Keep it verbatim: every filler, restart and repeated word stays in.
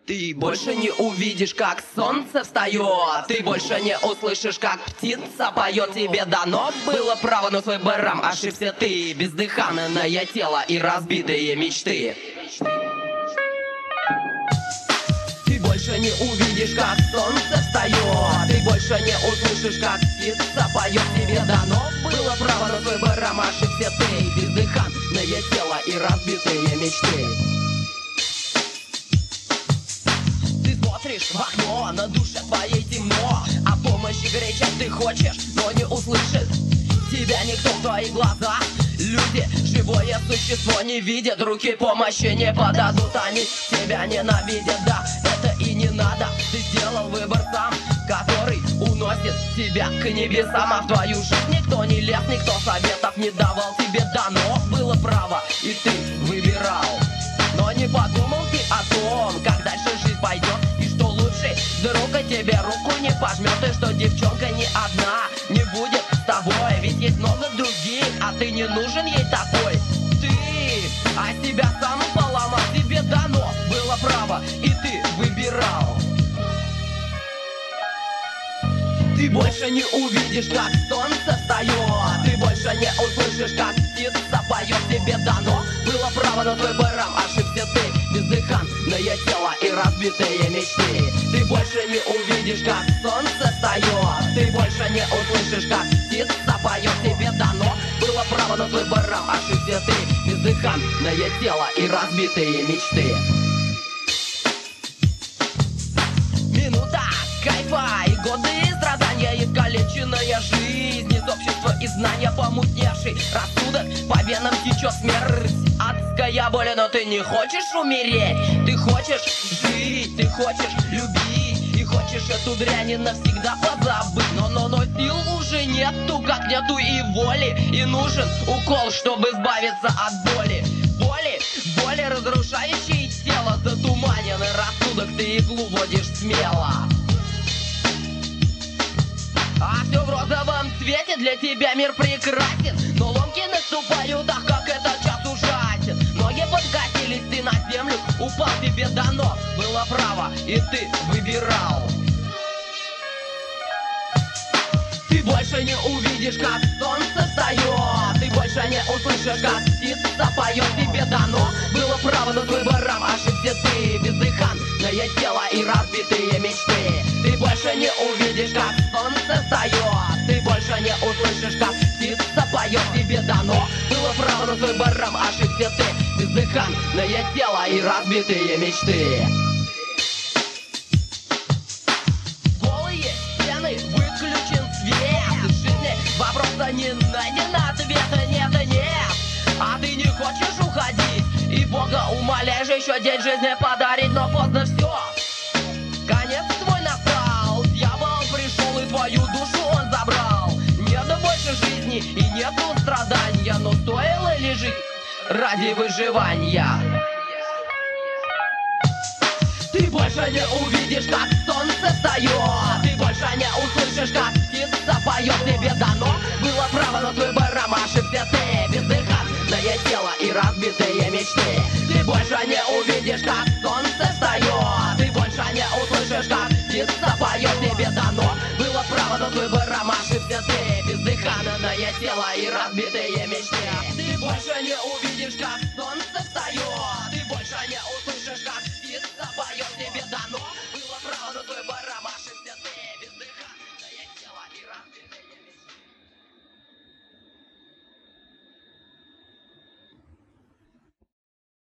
Ты больше не увидишь, как солнце встает. Ты больше не услышишь, как птица поет. Тебе дано было право на свой барам. Ошибся ты, бездыханное тело и разбитые мечты. Ты больше не увидишь, как солнце встает. Ты больше не услышишь, как птица поет. Тебе дано было право на свой барам. Ошибся ты, бездыханное тело и разбитые мечты. Смотришь в окно, на душе твоей темно, а помощи горячать ты хочешь, но не услышит тебя никто в твои глаза. Люди, живое существо, не видят, руки помощи не подадут. Они тебя ненавидят, да, это и не надо. Ты сделал выбор сам, который уносит тебя к небесам. А в твою жизнь никто не лез, никто советов не давал. Тебе дано было право, и ты выбирал. Но не подумал ты о том, как дальше жизнь пойдет, и что лучше вдруг тебе руку не пожмет, и что девчонка не одна не будет с тобой. Ведь есть много других, а ты не нужен ей такой. Ты а себя сам поломал, тебе дано было право, и ты выбирал. Ты больше не увидишь, как солнце встает. Ты больше не услышишь, как птица поет. Тебе дано было право на твой барам. Ошибся ты, бездыханное тело и разбитые мечты. Ты больше не увидишь, как солнце встает. Ты больше не услышишь, как птица поет. Тебе дано было право на твой барам. Ошибся ты, бездыханное тело и разбитые мечты. Минута кайфа и годы страдания, искалеченная жизнь из общества и знания помутневший рассудок, по венам течет смерть, адская боль. Но ты не хочешь умереть, ты хочешь жить, ты хочешь любить, и хочешь эту дрянь навсегда позабыть. Но, но, но сил уже нету, как нету и воли, и нужен укол, чтобы избавиться от боли. Боли, боли, разрушающие тело, затуманенный рассудок, ты иглу водишь смело. А все в розовом цвете, для тебя мир прекрасен, но ломки наступают, ах, как этот час ужасен. Ноги подкатились, ты на землю упал, тебе дано было право, и ты выбирал. Ты больше не увидишь, как солнце встает. Ты больше не услышишь, как птица поет. Тебе дано было право на твой барам. Ошибся ты, бездыханное тело и разбитые мечты. Ты больше не увидишь, как солнце встает. Ты больше не услышишь, как птица поет. Тебе дано было право на твой барам. Ошибся ты, бездыханное тело и разбитые мечты. Голые стены, выключен свет. В жизни вопроса не найдено, ответа нет, нет. А ты не хочешь уходить, и Бога умоляешь еще день жизни подарить. Но поздно все, конец твой настал. Дьявол пришел и твою душу он забрал. Нет больше жизни и нету страдания, но стоило ли жить ради выживания? Ты больше не увидишь, как солнце встает. Ты больше не услышишь, как птица поет. Тебе дано было право на твой барам. Ошибся ты, бездыханное тело и разбитые мечты. Ты больше не увидишь, как солнце встает. Ты больше не услышишь, как птица поет. Тебе дано было право на твой барам. Ошибся ты, бездыханное тело и разбитые мечты. Ты больше не увидишь.